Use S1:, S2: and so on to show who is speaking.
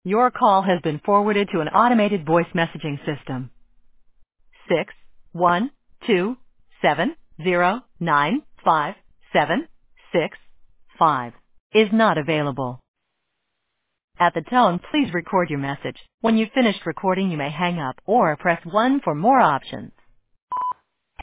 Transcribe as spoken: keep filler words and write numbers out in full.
S1: Your call has been forwarded to an automated voice messaging system. Six one two seven zero nine five seven six five is not available. At the tone, please record your message. When you've finished recording, you may hang up or press one for more options.